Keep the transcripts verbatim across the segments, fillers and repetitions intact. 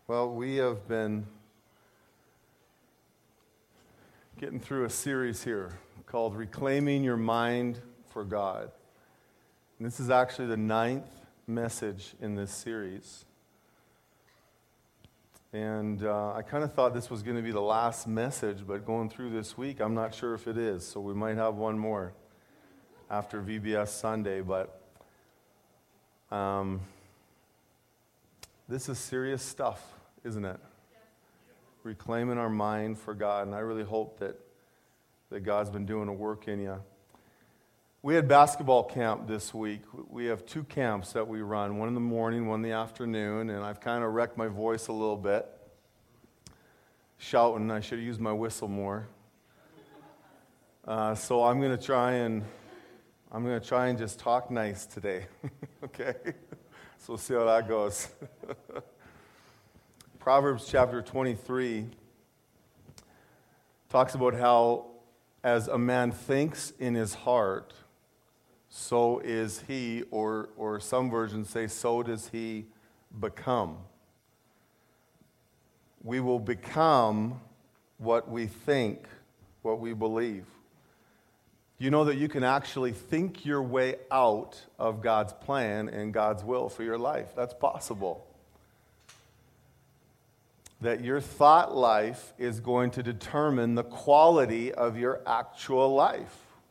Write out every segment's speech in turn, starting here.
Well, we have been getting through a series here called Reclaiming Your Mind for God. And this is actually the ninth message in this series. And uh, I kind of thought this was going to be the last message, but going through this week, I'm not sure if it is. So we might have one more after V B S Sunday, but um, this is serious stuff, isn't it? Reclaiming our mind for God, and I really hope that, that God's been doing a work in you. We had basketball camp this week. We have two camps that we run, one in the morning, one in the afternoon, and I've kind of wrecked my voice a little bit, shouting. I should have used my whistle more. Uh, so I'm going to try and I'm going to try and just talk nice today, okay? So we'll see how that goes. Proverbs chapter twenty-three talks about how as a man thinks in his heart, so is he, or, or some versions say, so does he become. We will become what we think, what we believe. You know that you can actually think your way out of God's plan and God's will for your life. That's possible. That your thought life is going to determine the quality of your actual life.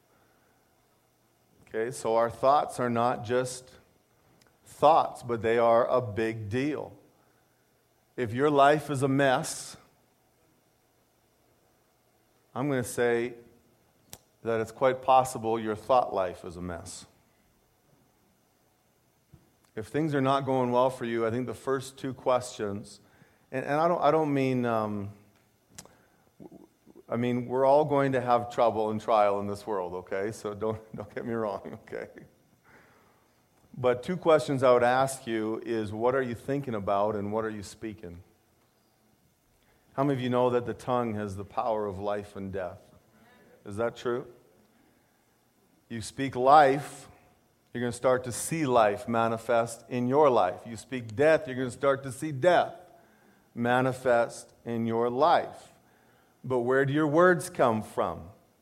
Okay, so our thoughts are not just thoughts, but they are a big deal. If your life is a mess, I'm going to say that it's quite possible your thought life is a mess. If things are not going well for you, I think the first two questions, and, and I don't I don't mean, um, I mean, we're all going to have trouble and trial in this world, okay? So don't, don't get me wrong, okay? But two questions I would ask you is, what are you thinking about and what are you speaking? How many of you know that the tongue has the power of life and death? Is that true? You speak life, you're going to start to see life manifest in your life. You speak death, you're going to start to see death manifest in your life. But where do your words come from?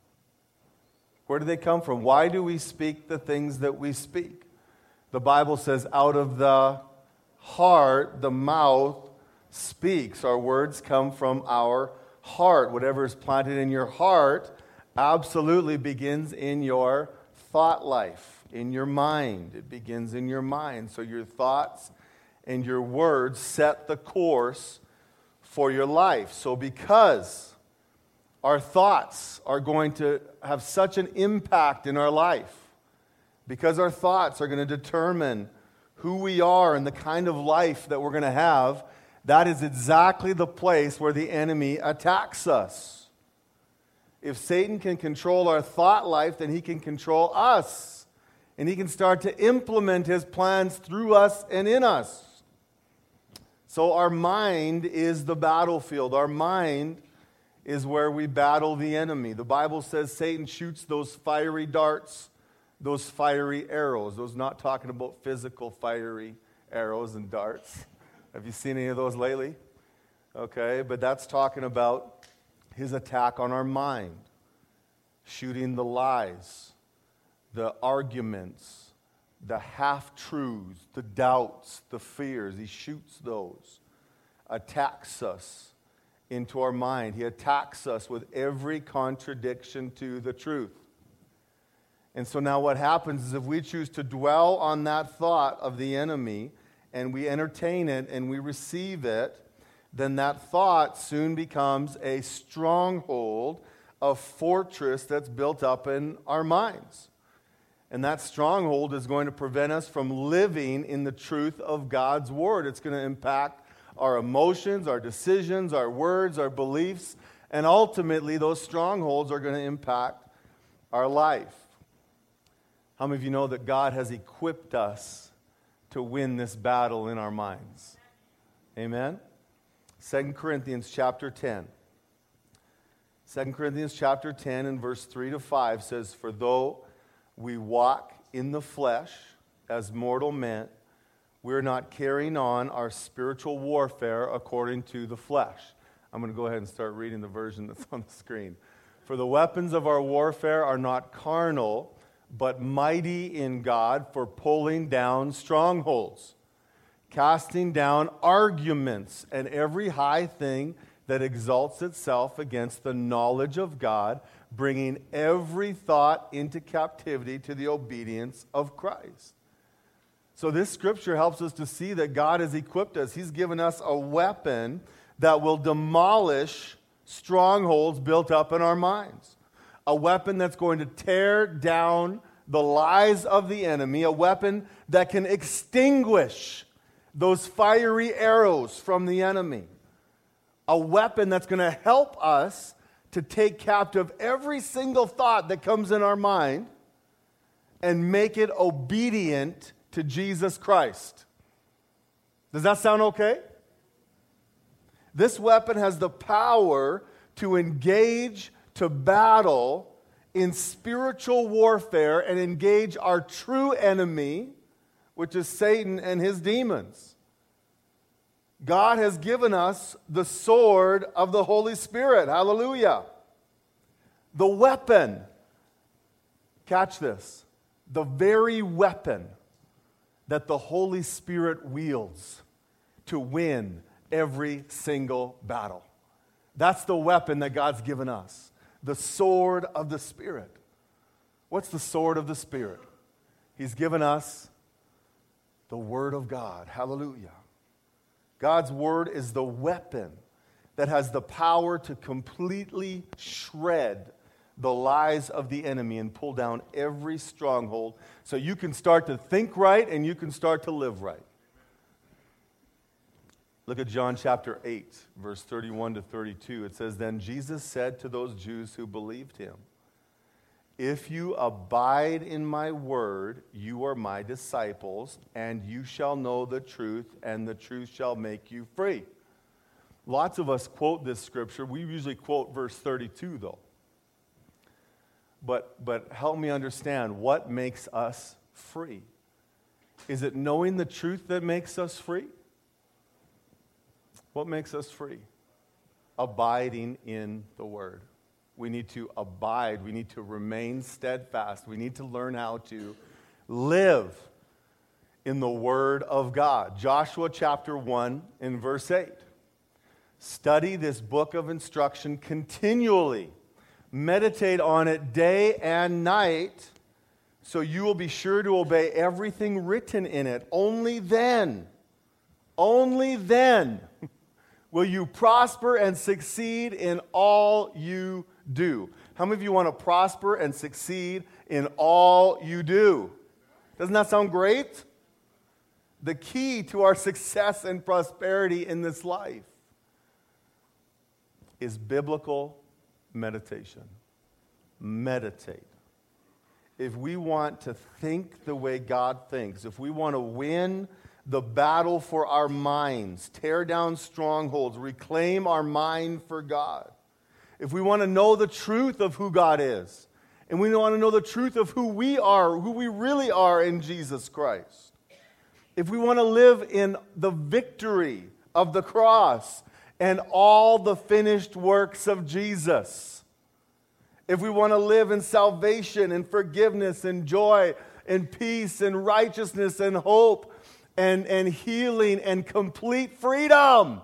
Where do they come from? Why do we speak the things that we speak? The Bible says, out of the heart, the mouth speaks. Our words come from our heart. Whatever is planted in your heart absolutely begins in your thought life, in your mind. It begins in your mind. So your thoughts and your words set the course for your life. So because our thoughts are going to have such an impact in our life, because our thoughts are going to determine who we are and the kind of life that we're going to have, that is exactly the place where the enemy attacks us. If Satan can control our thought life, then he can control us. And he can start to implement his plans through us and in us. So our mind is the battlefield. Our mind is where we battle the enemy. The Bible says Satan shoots those fiery darts, those fiery arrows. Those not talking about physical fiery arrows and darts. Have you seen any of those lately? Okay, but that's talking about his attack on our mind, shooting the lies, the arguments, the half-truths, the doubts, the fears. He shoots those, attacks us into our mind. He attacks us with every contradiction to the truth. And so now what happens is if we choose to dwell on that thought of the enemy and we entertain it and we receive it, then that thought soon becomes a stronghold, a fortress that's built up in our minds. And that stronghold is going to prevent us from living in the truth of God's Word. It's going to impact our emotions, our decisions, our words, our beliefs, and ultimately those strongholds are going to impact our life. How many of you know that God has equipped us to win this battle in our minds? Amen? Second Corinthians chapter ten. Second Corinthians chapter ten and verse three to five says, "For though we walk in the flesh as mortal men, we're not carrying on our spiritual warfare according to the flesh. I'm going to go ahead and start reading the version that's on the screen. For the weapons of our warfare are not carnal, but mighty in God for pulling down strongholds, casting down arguments and every high thing that exalts itself against the knowledge of God, bringing every thought into captivity to the obedience of Christ. So this scripture helps us to see that God has equipped us. He's given us a weapon that will demolish strongholds built up in our minds. A weapon that's going to tear down the lies of the enemy. A weapon that can extinguish those fiery arrows from the enemy. A weapon that's going to help us to take captive every single thought that comes in our mind and make it obedient to Jesus Christ. Does that sound okay? This weapon has the power to engage, to battle in spiritual warfare and engage our true enemy, which is Satan and his demons. God has given us the sword of the Holy Spirit. Hallelujah. The weapon, catch this, the very weapon that the Holy Spirit wields to win every single battle. That's the weapon that God's given us. The sword of the Spirit. What's the sword of the Spirit? He's given us the Word of God. Hallelujah. God's Word is the weapon that has the power to completely shred the lies of the enemy and pull down every stronghold so you can start to think right and you can start to live right. Look at John chapter eight, verse thirty-one to thirty-two. It says, "Then Jesus said to those Jews who believed him, 'If you abide in my word, you are my disciples, and you shall know the truth, and the truth shall make you free.'" Lots of us quote this scripture. We usually quote verse thirty-two, though. But, but help me understand, what makes us free? Is it knowing the truth that makes us free? What makes us free? Abiding in the Word. We need to abide. We need to remain steadfast. We need to learn how to live in the Word of God. Joshua chapter one and verse eight. "Study this book of instruction continually. Meditate on it day and night, so you will be sure to obey everything written in it. Only then, only then will you prosper and succeed in all you do." How many of you want to prosper and succeed in all you do? Doesn't that sound great? The key to our success and prosperity in this life is biblical meditation. Meditate. If we want to think the way God thinks, if we want to win the battle for our minds, tear down strongholds, reclaim our mind for God, if we want to know the truth of who God is, and we want to know the truth of who we are, who we really are in Jesus Christ, if we want to live in the victory of the cross and all the finished works of Jesus, if we want to live in salvation and forgiveness and joy and peace and righteousness and hope and, and healing and complete freedom,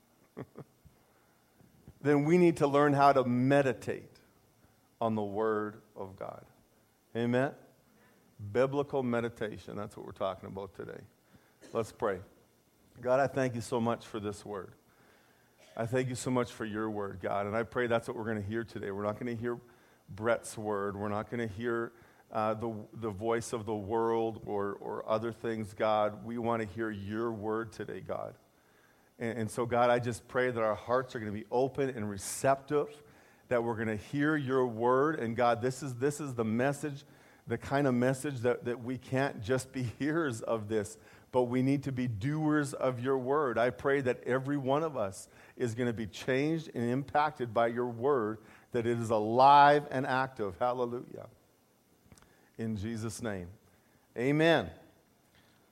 then we need to learn how to meditate on the Word of God. Amen? Biblical meditation. That's what we're talking about today. Let's pray. God, I thank you so much for this Word. I thank you so much for your Word, God. And I pray that's what we're going to hear today. We're not going to hear Brett's word. We're not going to hear uh, the, the voice of the world or, or other things, God. We want to hear your word today, God. And, and so, God, I just pray that our hearts are going to be open and receptive, that we're going to hear your word. And, God, this is, this is the message, the kind of message that, that we can't just be hearers of this, but we need to be doers of your word. I pray that every one of us is going to be changed and impacted by your word, that it is alive and active. Hallelujah. In Jesus' name. Amen.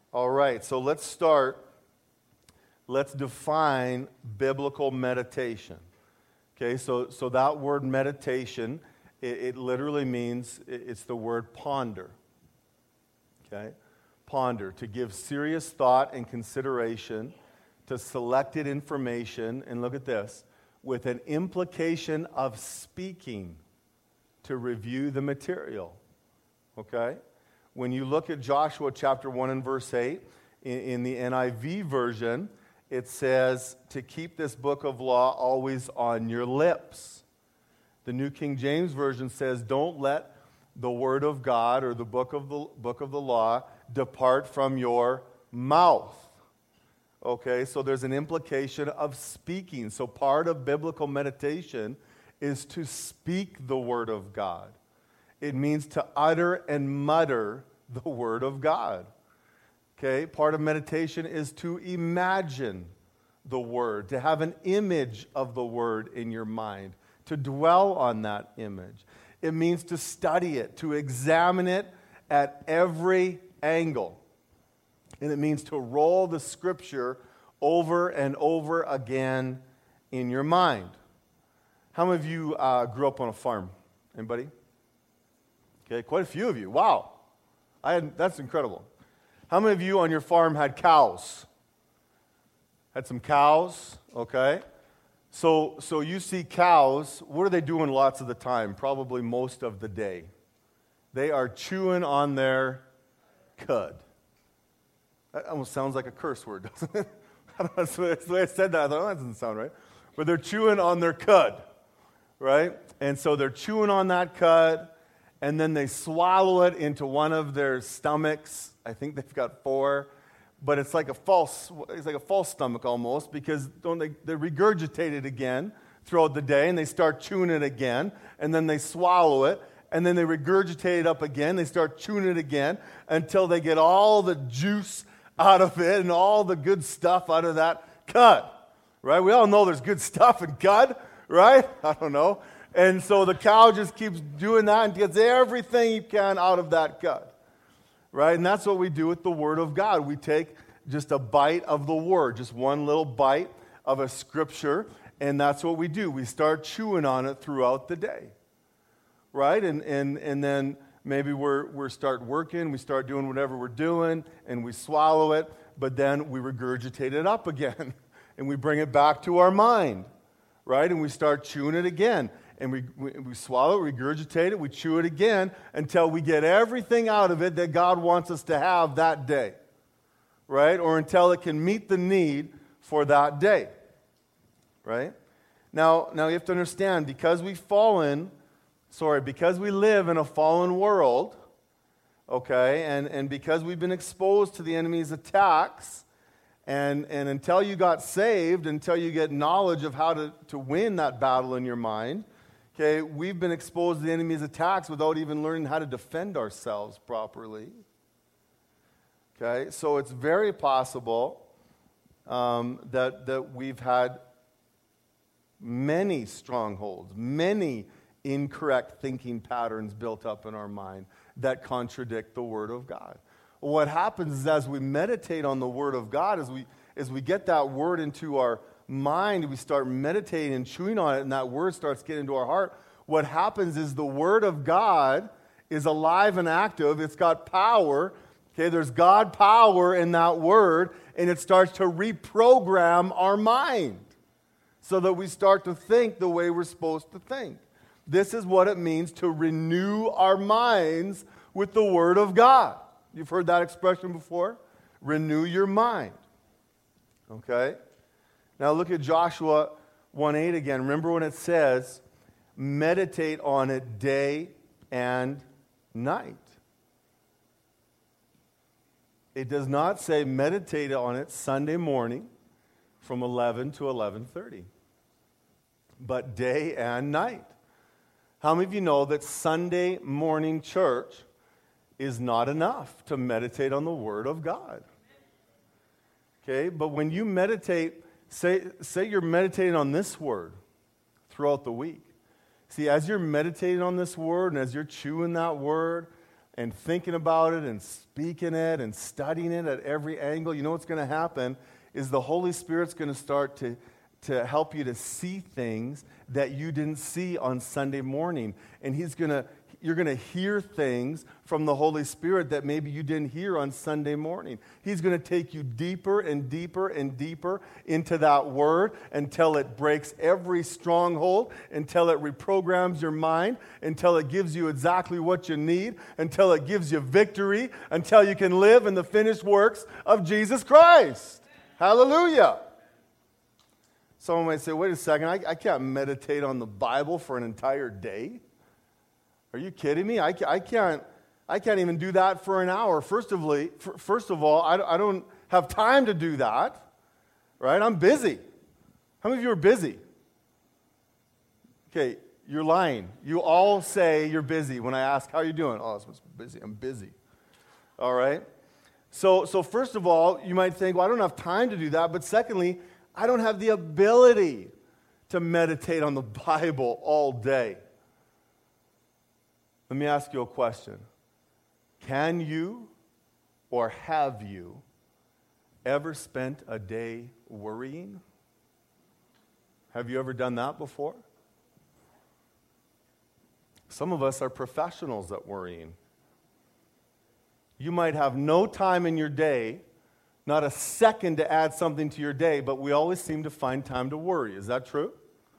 All right, so let's start. Let's define biblical meditation. Okay, so, so that word meditation, it, it literally means, it, it's the word ponder. Okay, ponder, to give serious thought and consideration to selected information, and look at this, with an implication of speaking to review the material. Okay? When you look at Joshua chapter one and verse eight, in, in the N I V version, it says to keep this book of law always on your lips. The New King James Version says, don't let the word of God or the book of the book of the law depart from your mouth. Okay, so there's an implication of speaking. So part of biblical meditation is to speak the word of God. It means to utter and mutter the word of God. Okay, part of meditation is to imagine the word, to have an image of the word in your mind, to dwell on that image. It means to study it, to examine it at every angle. And it means to roll the scripture over and over again in your mind. How many of you uh, grew up on a farm? Anybody? Okay, quite a few of you. Wow. I had, that's incredible. How many of you on your farm had cows? Had some cows? Okay. So, so you see cows, what are they doing lots of the time? Probably most of the day. They are chewing on their cud. That almost sounds like a curse word, doesn't it? I don't know, that's the way I said that. I thought, oh, that doesn't sound right. But they're chewing on their cud, right? And so they're chewing on that cud, and then they swallow it into one of their stomachs. I think they've got four, but it's like a false, it's like a false stomach almost, because don't they, they regurgitate it again throughout the day, and they start chewing it again, and then they swallow it, and then they regurgitate it up again. They start chewing it again until they get all the juice out of it and all the good stuff out of that cud, right? We all know there's good stuff in cud, right? I don't know. And so the cow just keeps doing that and gets everything he can out of that cud, right? And that's what we do with the Word of God. We take just a bite of the Word, just one little bite of a scripture, and that's what we do. We start chewing on it throughout the day. Right? And and and then maybe we're we start working, we start doing whatever we're doing, and we swallow it, but then we regurgitate it up again, and we bring it back to our mind, right? And we start chewing it again, and we, we, we swallow it, regurgitate it, we chew it again, until we get everything out of it that God wants us to have that day, right? Or until it can meet the need for that day, right? Now, now you have to understand, because we've fallen... Sorry, because we live in a fallen world, okay, and, and because we've been exposed to the enemy's attacks, and, and until you got saved, until you get knowledge of how to, to win that battle in your mind, okay, we've been exposed to the enemy's attacks without even learning how to defend ourselves properly. Okay, so it's very possible um, that, that we've had many strongholds, many incorrect thinking patterns built up in our mind that contradict the Word of God. What happens is, as we meditate on the Word of God, as we as we get that Word into our mind, we start meditating and chewing on it, and that Word starts getting into our heart, what happens is the Word of God is alive and active. It's got power. Okay, there's God power in that Word, and it starts to reprogram our mind so that we start to think the way we're supposed to think. This is what it means to renew our minds with the Word of God. You've heard that expression before? Renew your mind. Okay? Now look at Joshua one eight again. Remember when it says, meditate on it day and night. It does not say meditate on it Sunday morning from eleven to eleven thirty, but day and night. How many of you know that Sunday morning church is not enough to meditate on the Word of God? Okay, but when you meditate, say, say you're meditating on this Word throughout the week. See, as you're meditating on this Word and as you're chewing that Word and thinking about it and speaking it and studying it at every angle, you know what's going to happen is the Holy Spirit's going to start to, to help you to see things that you didn't see on Sunday morning. And he's going to, you're going to hear things from the Holy Spirit that maybe you didn't hear on Sunday morning. He's going to take you deeper and deeper and deeper into that word until it breaks every stronghold, until it reprograms your mind, until it gives you exactly what you need, until it gives you victory, until you can live in the finished works of Jesus Christ. Hallelujah. Someone might say, wait a second, I, I can't meditate on the Bible for an entire day. Are you kidding me? I, I, can't, I can't even do that for an hour. First of, all, first of all, I, I don't have time to do that, right? I'm busy. How many of you are busy? Okay, you're lying. You all say you're busy when I ask, how are you doing? Oh, I'm busy. I'm busy. All right? So, so first of all, you might think, well, I don't have time to do that. But secondly, I don't have the ability to meditate on the Bible all day. Let me ask you a question. Can you or have you ever spent a day worrying? Have you ever done that before? Some of us are professionals at worrying. You might have no time in your day, not a second to add something to your day, but we always seem to find time to worry. Is that true?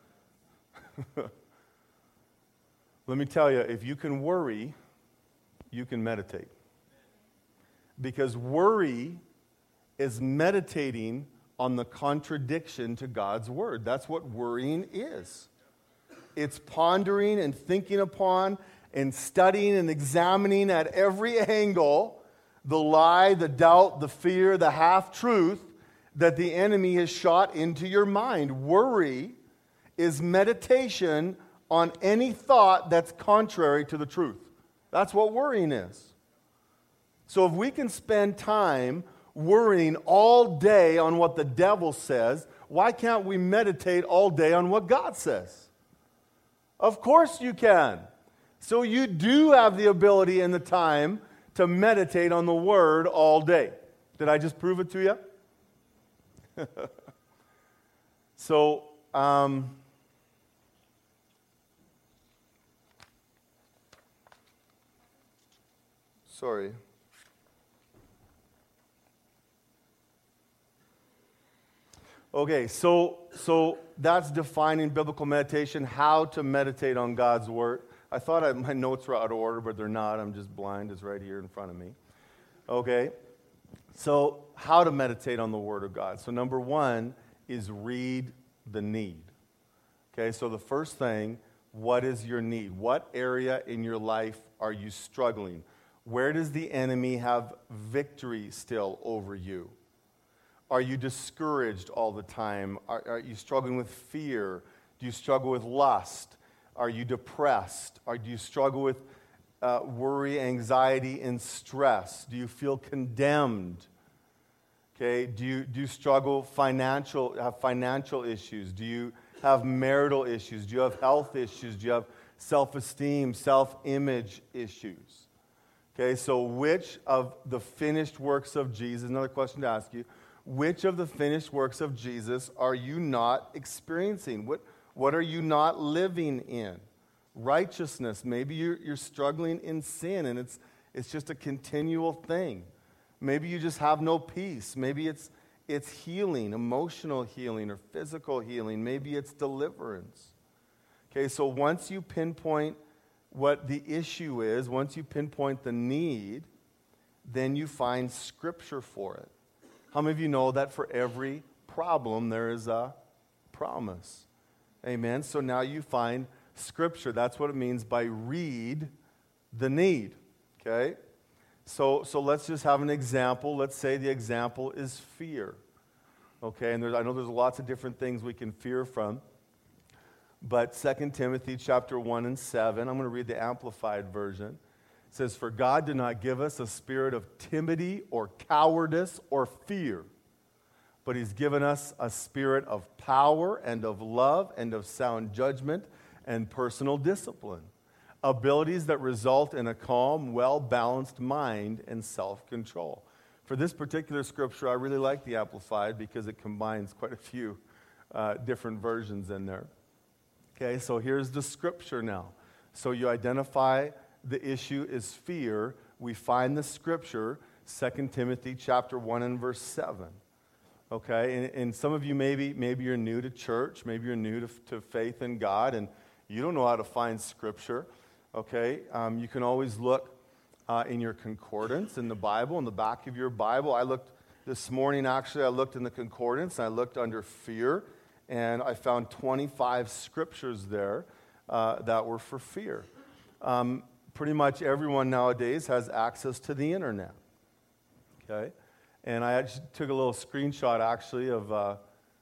Let me tell you, if you can worry, you can meditate. Because worry is meditating on the contradiction to God's word. That's what worrying is. It's pondering and thinking upon and studying and examining at every angle the lie, the doubt, the fear, the half-truth that the enemy has shot into your mind. Worry is meditation on any thought that's contrary to the truth. That's what worrying is. So if we can spend time worrying all day on what the devil says, why can't we meditate all day on what God says? Of course you can. So you do have the ability and the time to meditate on the Word all day. Did I just prove it to you? so, um... Sorry. Okay, so so that's defining biblical meditation, how to meditate on God's Word. I thought I, my notes were out of order, but they're not. I'm just blind. It's right here in front of me. Okay, so how to meditate on the Word of God. So number one is read the need. Okay, so the first thing, what is your need? What area in your life are you struggling? Where does the enemy have victory still over you? Are you discouraged all the time? Are, are you struggling with fear? Do you struggle with lust? Are you depressed? Or do you struggle with uh, worry, anxiety, and stress? Do you feel condemned? Okay. Do you do you struggle financial? Have financial issues? Do you have marital issues? Do you have health issues? Do you have self-esteem, self-image issues? Okay, so which of the finished works of Jesus, another question to ask you, which of the finished works of Jesus are you not experiencing? What, what are you not living in? Righteousness, maybe you're, you're struggling in sin and it's, it's just a continual thing. Maybe you just have no peace. Maybe it's, it's healing, emotional healing or physical healing. Maybe it's deliverance. Okay, so once you pinpoint what the issue is, once you pinpoint the need, then you find scripture for it. How many of you know that for every problem there is a promise? Amen. So now you find scripture. That's what it means by read the need. Okay? So so let's just have an example. Let's say the example is fear. Okay, and there's, I know there's lots of different things we can fear from. But Second Timothy chapter one and seven, I'm going to read the Amplified version. It says, "For God did not give us a spirit of timidity or cowardice or fear, but He's given us a spirit of power and of love and of sound judgment and personal discipline. abilities that result in a calm, well-balanced mind and self-control. For this particular scripture, I really like the Amplified because it combines quite a few uh, different versions in there. Okay, so here's the scripture now. So you identify the issue is fear. We find the scripture, Second Timothy chapter one and verse seven. Okay, and, and some of you maybe maybe you're new to church, maybe you're new to, to faith in God, and you don't know how to find scripture. Okay, um, you can always look uh, in your concordance in the Bible, in the back of your Bible. I looked this morning, actually, I looked in the concordance, and I looked under fear, and I found twenty-five scriptures there uh, that were for fear. Um, pretty much everyone nowadays has access to the internet. Okay, and I actually took a little screenshot, actually, of, uh,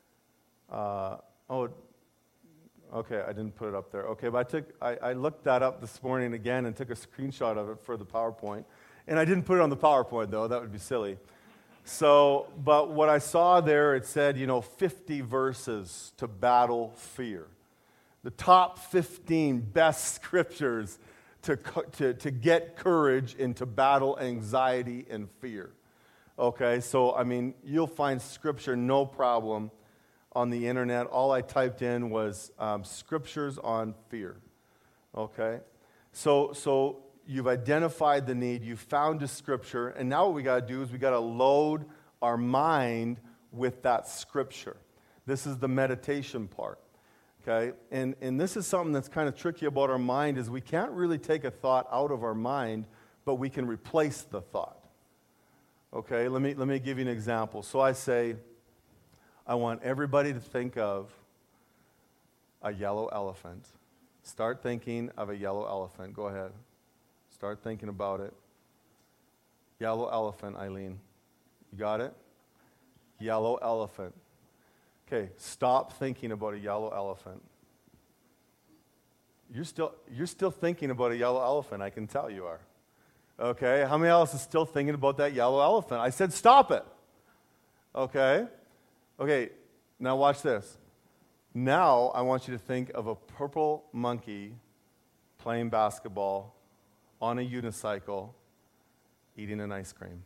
uh, oh, okay, I didn't put it up there. Okay, but I took, I, I looked that up this morning again and took a screenshot of it for the PowerPoint. And I didn't put it on the PowerPoint, though. That would be silly. So, but what I saw there, it said, you know, fifty verses to battle fear. The top fifteen best scriptures to, to, to get courage and to battle anxiety and fear. Okay, so, I mean, you'll find scripture no problem on the internet. All I typed in was um, scriptures on fear. Okay, so so you've identified the need, you've found a scripture, and now what we got to do is we got to load our mind with that scripture. This is the meditation part. Okay, and and this is something that's kind of tricky about our mind is we can't really take a thought out of our mind, but we can replace the thought. Okay, let me let me give you an example. So I say, I want everybody to think of a yellow elephant. Start thinking of a yellow elephant. Go ahead. Start thinking about it. Yellow elephant, Eileen. You got it? Yellow elephant. Okay, stop thinking about a yellow elephant. You're still you're still thinking about a yellow elephant, I can tell you are. Okay, how many else is still thinking about that yellow elephant? I said stop it. Okay? Okay, now watch this. Now I want you to think of a purple monkey playing basketball on a unicycle eating an ice cream.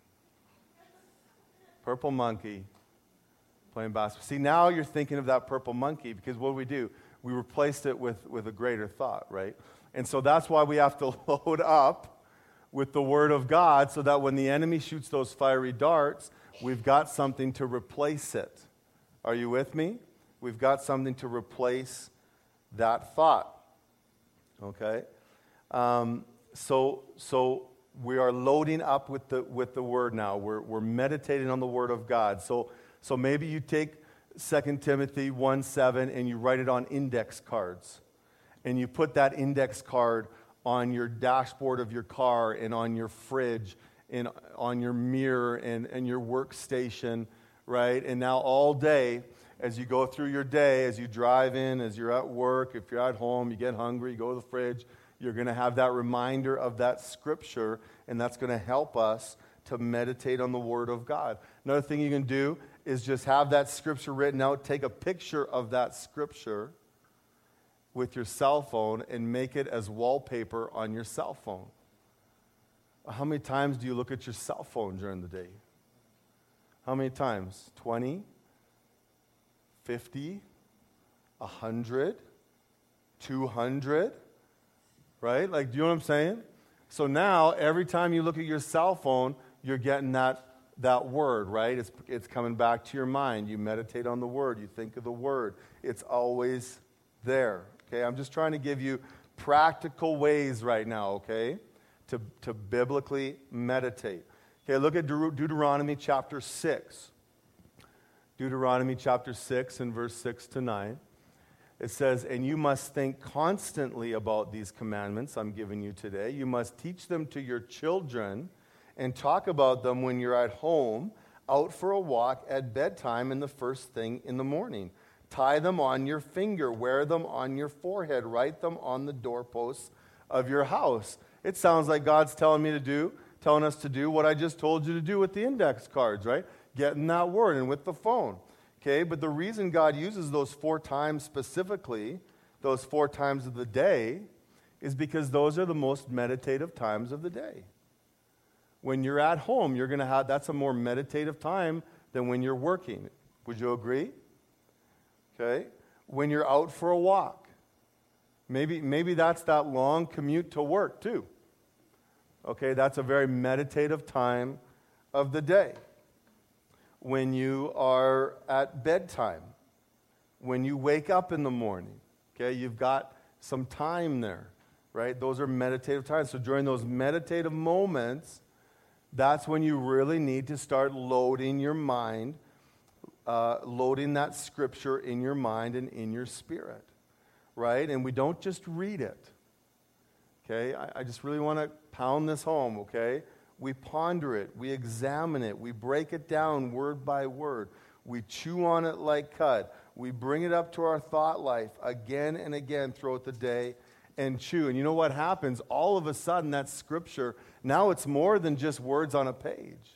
Purple monkey playing basketball. See, now you're thinking of that purple monkey because what do we do? We replaced it with, with a greater thought, right? And so that's why we have to load up with the Word of God so that when the enemy shoots those fiery darts, we've got something to replace it. Are you with me? We've got something to replace that thought. Okay? Um, so so we are loading up with the with the Word now. We're we're meditating on the Word of God. So so maybe you take Second Timothy one seven and you write it on index cards. And you put that index card on your dashboard of your car and on your fridge and on your mirror and, and your workstation, right? And now all day, as you go through your day, as you drive in, as you're at work, if you're at home, you get hungry, you go to the fridge, you're going to have that reminder of that scripture, and that's going to help us to meditate on the Word of God. Another thing you can do is just have that scripture written out, take a picture of that scripture with your cell phone and make it as wallpaper on your cell phone. How many times do you look at your cell phone during the day? How many times? twenty? fifty? one hundred? two hundred? Right? Like, do you know what I'm saying? So now, every time you look at your cell phone, you're getting that, that word, right? It's, it's coming back to your mind. You meditate on the Word. You think of the Word. It's always there. Okay, I'm just trying to give you practical ways right now, okay, to, to biblically meditate. Okay, look at Deut- Deuteronomy chapter six. Deuteronomy chapter six and verse six to nine. It says, and you must think constantly about these commandments I'm giving you today. You must teach them to your children and talk about them when you're at home, out for a walk, at bedtime, and the first thing in the morning. Tie them on your finger, wear them on your forehead, write them on the doorposts of your house. It sounds like God's telling me to do, telling us to do what I just told you to do with the index cards, right? Getting that word and with the phone. Okay, but the reason God uses those four times specifically, those four times of the day, is because those are the most meditative times of the day. When you're at home, you're going to have, that's a more meditative time than when you're working. Would you agree? Okay. When you're out for a walk. Maybe, maybe that's that long commute to work too. Okay, that's a very meditative time of the day. When you are at bedtime. When you wake up in the morning. Okay, you've got some time there, right? Those are meditative times. So during those meditative moments, that's when you really need to start loading your mind, uh, loading that scripture in your mind and in your spirit, right? And we don't just read it, okay? I, I just really want to pound this home, okay? We ponder it, we examine it, we break it down word by word, we chew on it like cud, we bring it up to our thought life again and again throughout the day and chew. And you know what happens? All of a sudden, that scripture, now it's more than just words on a page.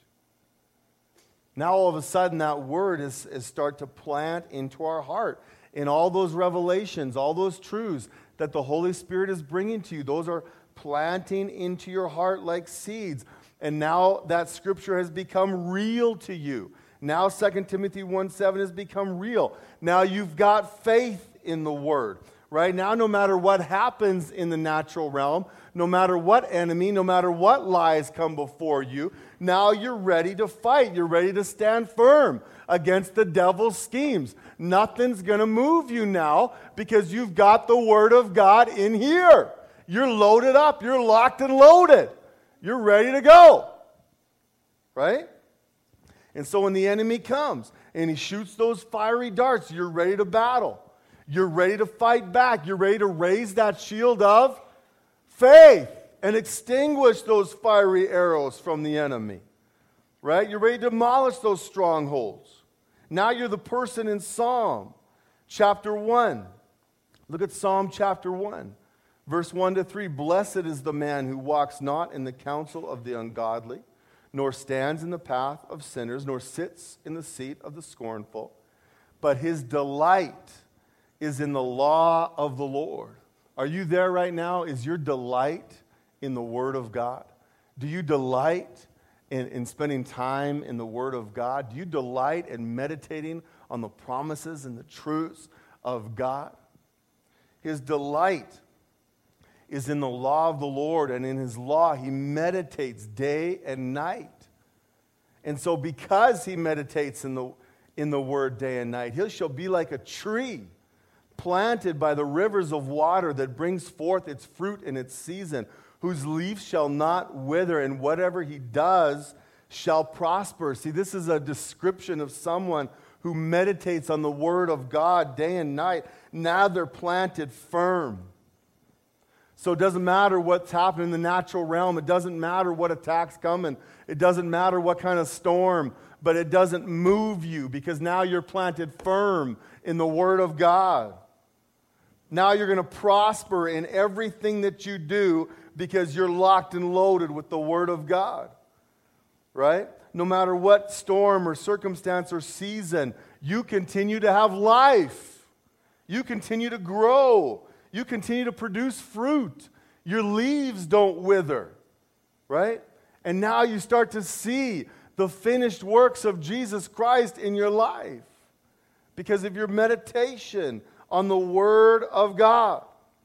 Now all of a sudden, that word is, is start to plant into our heart. In all those revelations, all those truths that the Holy Spirit is bringing to you, those are planting into your heart like seeds. And now that scripture has become real to you. Now Second Timothy one seven has become real. Now you've got faith in the word. Right now, no matter what happens in the natural realm, no matter what enemy, no matter what lies come before you, now you're ready to fight. You're ready to stand firm against the devil's schemes. Nothing's going to move you now because you've got the Word of God in here. You're loaded up. You're locked and loaded. You're ready to go. Right? And so when the enemy comes and he shoots those fiery darts, you're ready to battle. You're ready to fight back. You're ready to raise that shield of faith and extinguish those fiery arrows from the enemy. Right? You're ready to demolish those strongholds. Now you're the person in Psalm chapter one. Look at Psalm chapter one, verse one to three. Blessed is the man who walks not in the counsel of the ungodly, nor stands in the path of sinners, nor sits in the seat of the scornful, but his delight is in the law of the Lord. Are you there right now? Is your delight in the Word of God? Do you delight in, in spending time in the Word of God? Do you delight in meditating on the promises and the truths of God? His delight is in the law of the Lord, and in His law He meditates day and night. And so because He meditates in the, in the Word day and night, He shall be like a tree planted by the rivers of water that brings forth its fruit in its season, whose leaf shall not wither, and whatever he does shall prosper. See, this is a description of someone who meditates on the Word of God day and night. Now they're planted firm. So it doesn't matter what's happening in the natural realm. It doesn't matter what attacks coming. It doesn't matter what kind of storm, but it doesn't move you because now you're planted firm in the Word of God. Now you're going to prosper in everything that you do because you're locked and loaded with the Word of God. Right? No matter what storm or circumstance or season, you continue to have life. You continue to grow. You continue to produce fruit. Your leaves don't wither. Right? And now you start to see the finished works of Jesus Christ in your life because of your meditation on the Word of God.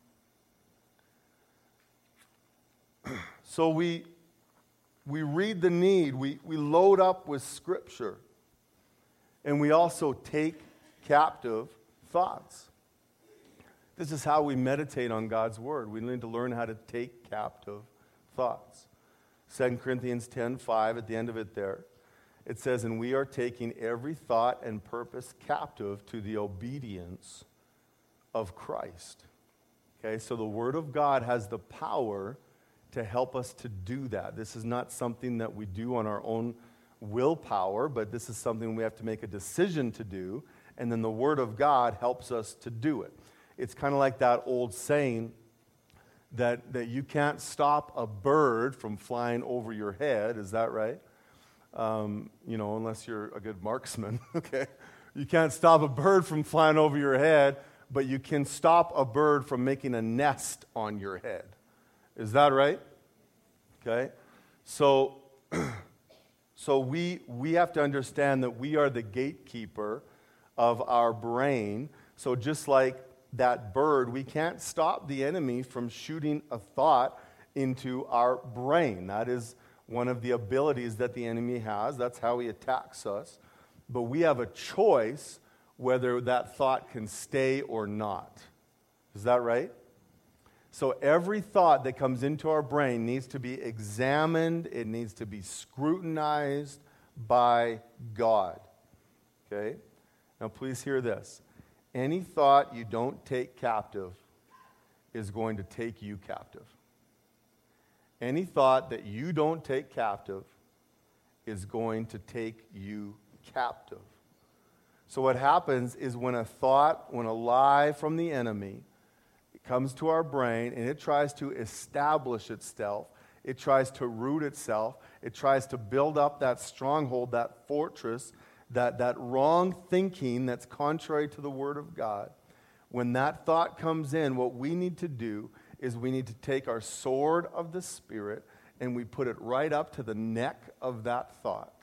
So we, we read the need, we, we load up with Scripture, and we also take captive thoughts. This is how we meditate on God's Word. We need to learn how to take captive thoughts. Second Corinthians ten five, at the end of it there, it says, and we are taking every thought and purpose captive to the obedience of Christ. Okay, so the Word of God has the power to help us to do that. This is not something that we do on our own willpower, but this is something we have to make a decision to do, and then the Word of God helps us to do it. It's kind of like that old saying that, that you can't stop a bird from flying over your head. Is that right? Um, you know, unless you're a good marksman, okay? You can't stop a bird from flying over your head, but you can stop a bird from making a nest on your head. Is that right? Okay. So, so we we have to understand that we are the gatekeeper of our brain. So just like that bird, we can't stop the enemy from shooting a thought into our brain. That is one of the abilities that the enemy has. That's how he attacks us. But we have a choice whether that thought can stay or not. Is that right? So every thought that comes into our brain needs to be examined. It needs to be scrutinized by God. Okay? Now please hear this. Any thought you don't take captive is going to take you captive. Any thought that you don't take captive is going to take you captive. So what happens is when a thought, when a lie from the enemy comes to our brain and it tries to establish itself, it tries to root itself, it tries to build up that stronghold, that fortress, that, that wrong thinking that's contrary to the Word of God. When that thought comes in, what we need to do is we need to take our sword of the Spirit and we put it right up to the neck of that thought.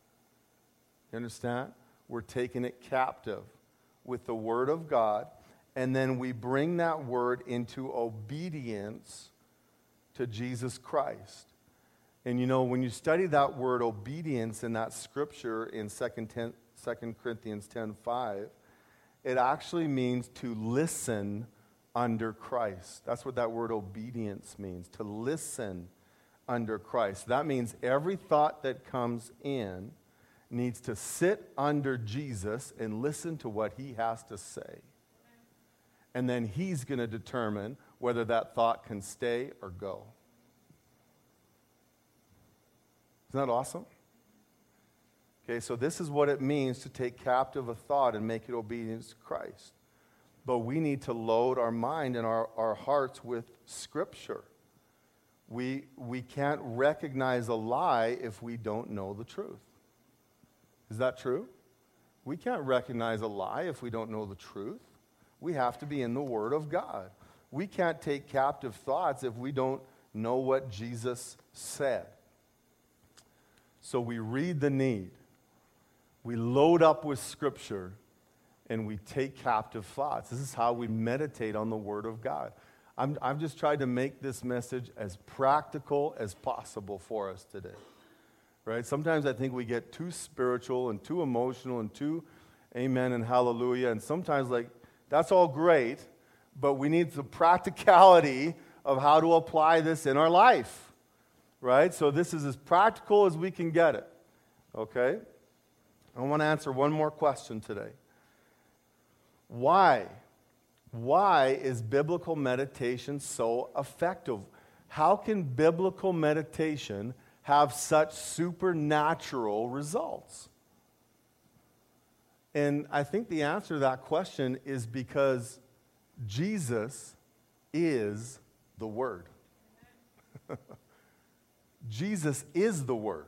You understand? We're taking it captive with the Word of God, and then we bring that Word into obedience to Jesus Christ. And you know, when you study that word obedience in that scripture in Second Corinthians ten five, it actually means to listen under Christ. That's what that word obedience means, to listen under Christ. That means every thought that comes in needs to sit under Jesus and listen to what he has to say. And then he's going to determine whether that thought can stay or go. Isn't that awesome? Okay, so this is what it means to take captive a thought and make it obedient to Christ. But we need to load our mind and our, our hearts with Scripture. We, we can't recognize a lie if we don't know the truth. Is that true? We can't recognize a lie if we don't know the truth. We have to be in the Word of God. We can't take captive thoughts if we don't know what Jesus said. So we read the need. We load up with Scripture, and we take captive thoughts. This is how we meditate on the Word of God. I'm, I've just tried to make this message as practical as possible for us today. Right? Sometimes I think we get too spiritual and too emotional and too amen and hallelujah. And sometimes, like, that's all great, but we need the practicality of how to apply this in our life. Right? So this is as practical as we can get it. Okay? I want to answer one more question today. Why? Why is biblical meditation so effective? How can biblical meditation have such supernatural results? And I think the answer to that question is because Jesus is the Word. Jesus is the Word.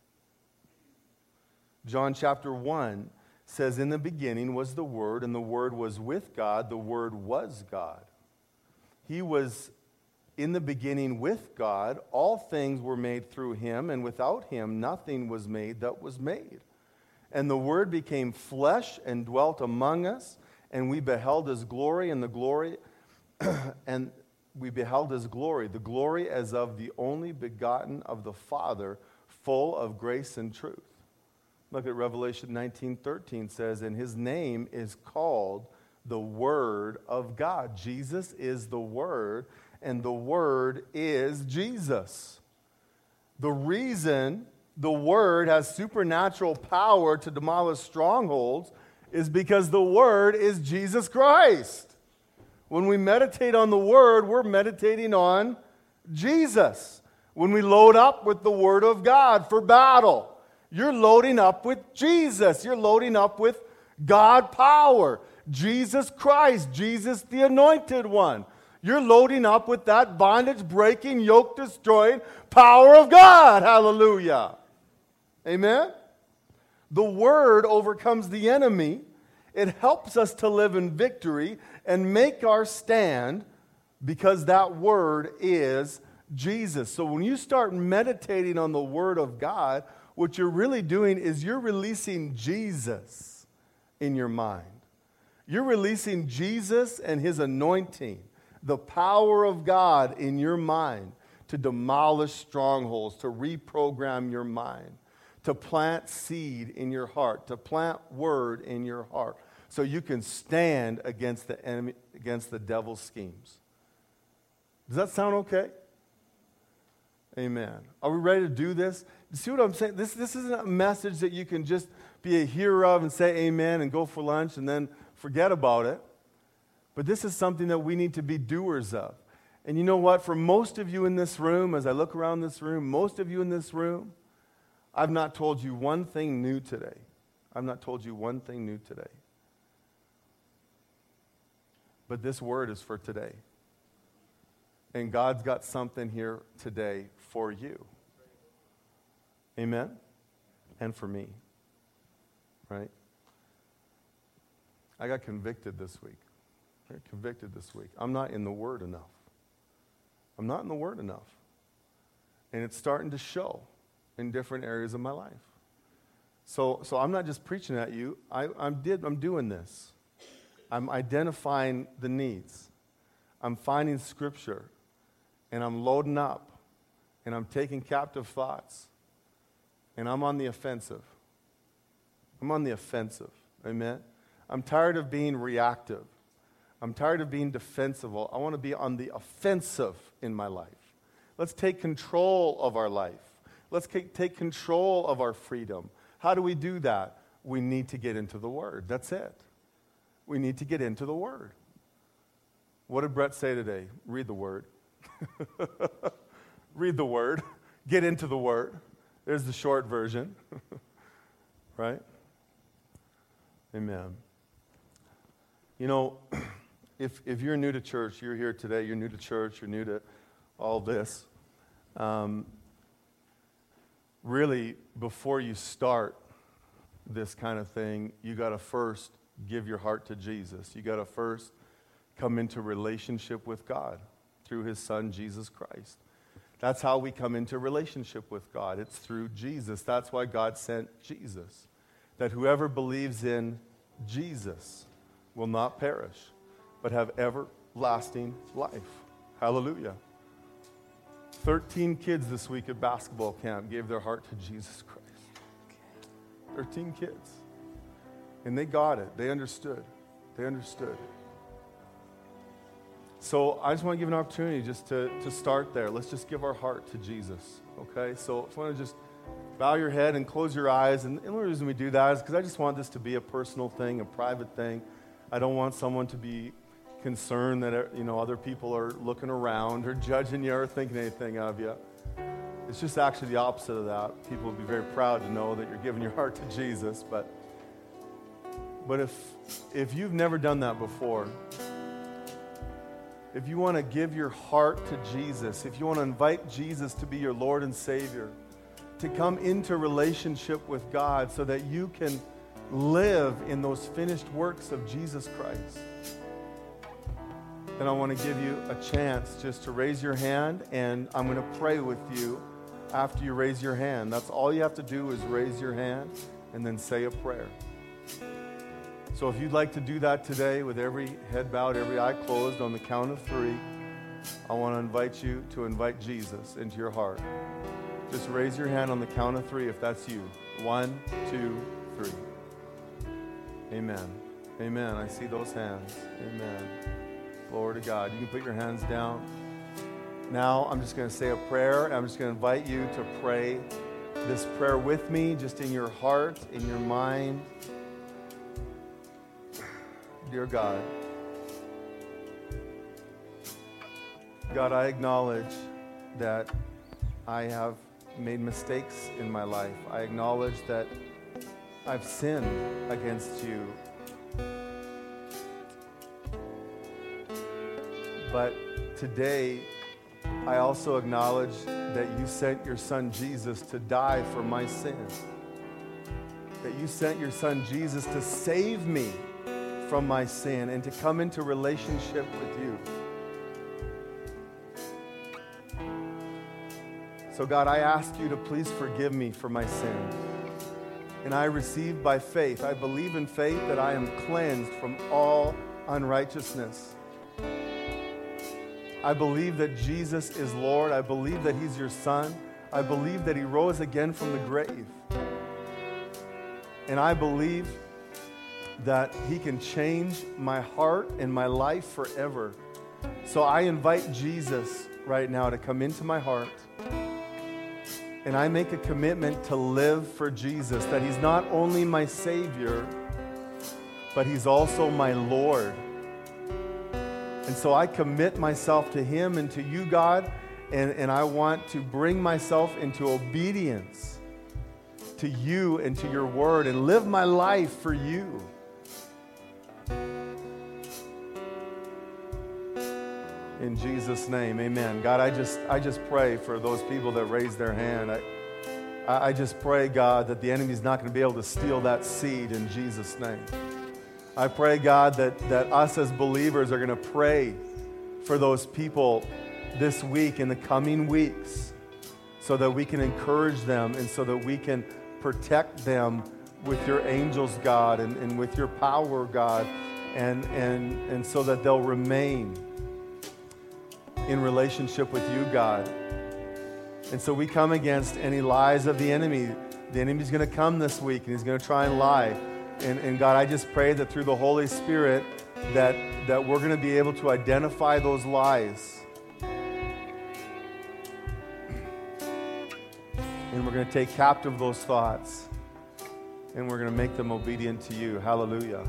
John chapter one says, in the beginning was the Word, and the Word was with God. The Word was God. He was in the beginning with God. All things were made through him, and without him nothing was made that was made. And the Word became flesh and dwelt among us, and we beheld his glory, and the glory, and we beheld his glory, the glory as of the only begotten of the Father, full of grace and truth. Look at Revelation nineteen thirteen says, and his name is called the Word of God. Jesus is the Word, and the Word is Jesus. The reason the Word has supernatural power to demolish strongholds is because the Word is Jesus Christ. When we meditate on the Word, we're meditating on Jesus. When we load up with the Word of God for battle, you're loading up with Jesus. You're loading up with God power. Jesus Christ. Jesus the Anointed One. You're loading up with that bondage-breaking, yoke-destroying power of God. Hallelujah. Amen? The Word overcomes the enemy, It helps us to live in victory and make our stand because that word is Jesus. So when you start meditating on the Word of God, what you're really doing is you're releasing Jesus in your mind. You're releasing Jesus and His anointing, the power of God in your mind to demolish strongholds, to reprogram your mind, to plant seed in your heart, to plant word in your heart, so you can stand against the enemy, against the devil's schemes. Does that sound okay? Amen. Are we ready to do this? You see what I'm saying? This, this isn't a message that you can just be a hearer of and say amen and go for lunch and then forget about it. But this is something that we need to be doers of. And you know what? For most of you in this room, as I look around this room, most of you in this room, I've not told you one thing new today. I've not told you one thing new today. But this word is for today. And God's got something here today for you. Amen? And for me. Right? I got convicted this week. I got convicted this week. I'm not in the Word enough. I'm not in the Word enough. And it's starting to show in different areas of my life. So, so I'm not just preaching at you. I, I'm, did, I'm doing this. I'm identifying the needs. I'm finding Scripture. And I'm loading up. And I'm taking captive thoughts. And I'm on the offensive. I'm on the offensive. Amen? I'm tired of being reactive. I'm tired of being defensive. I want to be on the offensive in my life. Let's take control of our life. Let's take control of our freedom. How do we do that? We need to get into the Word. That's it. We need to get into the Word. What did Brett say today? Read the Word. Read the Word. Get into the Word. There's the short version. Right? Amen. You know, if if you're new to church, you're here today, you're new to church, you're new to all this, um, really, before you start this kind of thing, you got to first give your heart to Jesus. You got to first come into relationship with God through His Son, Jesus Christ. That's how we come into relationship with God. It's through Jesus. That's why God sent Jesus. That whoever believes in Jesus will not perish, but have everlasting life. Hallelujah. Thirteen kids this week at basketball camp gave their heart to Jesus Christ. Thirteen kids. And they got it. They understood. They understood. So I just want to give an opportunity just to, to start there. Let's just give our heart to Jesus. Okay? So if you want to just bow your head and close your eyes. And the only reason we do that is because I just want this to be a personal thing, a private thing. I don't want someone to be concerned that, you know, other people are looking around or judging you or thinking anything of you. It's just actually the opposite of that. People will be very proud to know that you're giving your heart to Jesus. But but if if you've never done that before, if you want to give your heart to Jesus, if you want to invite Jesus to be your Lord and Savior, to come into relationship with God so that you can live in those finished works of Jesus Christ, then I want to give you a chance just to raise your hand, and I'm going to pray with you after you raise your hand. That's all you have to do is raise your hand and then say a prayer. So if you'd like to do that today with every head bowed, every eye closed, on the count of three, I want to invite you to invite Jesus into your heart. Just raise your hand on the count of three if that's you. One, two, three. Amen. Amen. I see those hands. Amen. Glory to God. You can put your hands down. Now I'm just going to say a prayer. I'm just going to invite you to pray this prayer with me, just in your heart, in your mind. Dear God, God, I acknowledge that I have made mistakes in my life. I acknowledge that I've sinned against you. But today, I also acknowledge that you sent your Son Jesus to die for my sins. That you sent your Son Jesus to save me from my sin and to come into relationship with you. So God, I ask you to please forgive me for my sin. And I receive by faith, I believe in faith that I am cleansed from all unrighteousness. I believe that Jesus is Lord. I believe that he's your Son. I believe that he rose again from the grave. And I believe that he can change my heart and my life forever. So I invite Jesus right now to come into my heart. And I make a commitment to live for Jesus, that he's not only my Savior, but he's also my Lord. And so I commit myself to him and to you, God, and, and I want to bring myself into obedience to you and to your word and live my life for you. In Jesus' name, amen. God, I just I just pray for those people that raise their hand. I, I just pray, God, that the enemy's not going to be able to steal that seed in Jesus' name. I pray, God, that, that us as believers are going to pray for those people this week, in the coming weeks, so that we can encourage them and so that we can protect them with your angels, God, and, and with your power, God, and, and, and so that they'll remain in relationship with you, God. And so we come against any lies of the enemy. The enemy's going to come this week, and he's going to try and lie. And, and God, I just pray that through the Holy Spirit that, that we're going to be able to identify those lies. And we're going to take captive those thoughts. And we're going to make them obedient to you. Hallelujah.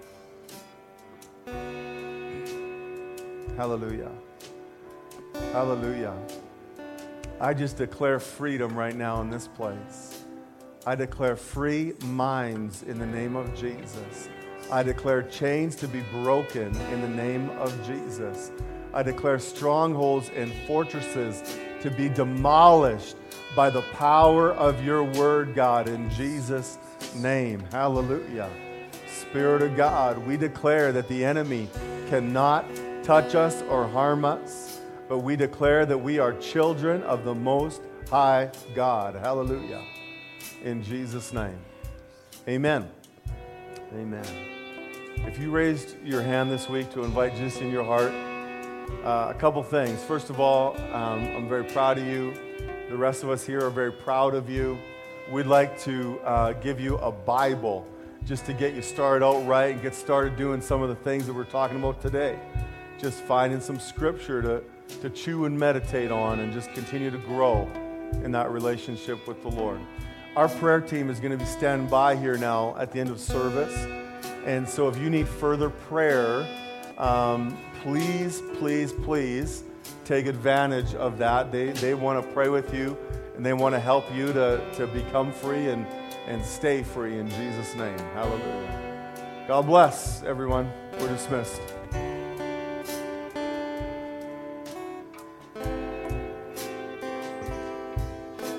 Hallelujah. Hallelujah. I just declare freedom right now in this place. I declare free minds in the name of Jesus. I declare chains to be broken in the name of Jesus. I declare strongholds and fortresses to be demolished by the power of your word, God, in Jesus' name. Hallelujah. Spirit of God, we declare that the enemy cannot touch us or harm us, but we declare that we are children of the Most High God. Hallelujah. In Jesus' name. Amen. Amen. If you raised your hand this week to invite Jesus in your heart, uh, a couple things. First of all, um, I'm very proud of you. The rest of us here are very proud of you. We'd like to uh, give you a Bible just to get you started out right and get started doing some of the things that we're talking about today. Just finding some scripture to, to chew and meditate on and just continue to grow in that relationship with the Lord. Our prayer team is going to be standing by here now at the end of service. And so if you need further prayer, um, please, please, please take advantage of that. They, they want to pray with you, and they want to help you to, to become free and, and stay free in Jesus' name. Hallelujah. God bless everyone. We're dismissed.